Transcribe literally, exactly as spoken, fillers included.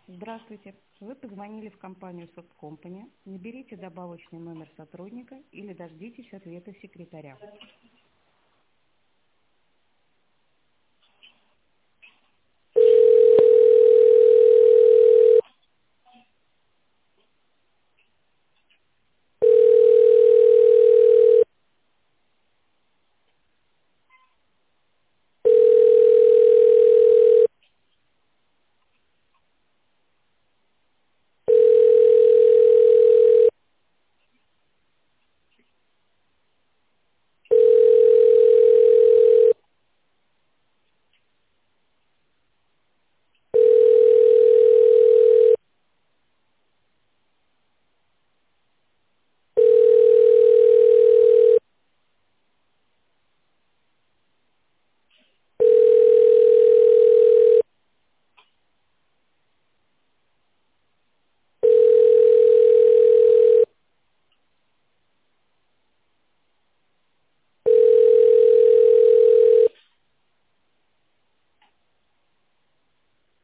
Здравствуйте. Вы позвонили в компанию Softcompany. Наберите добавочный номер сотрудника или дождитесь ответа секретаря.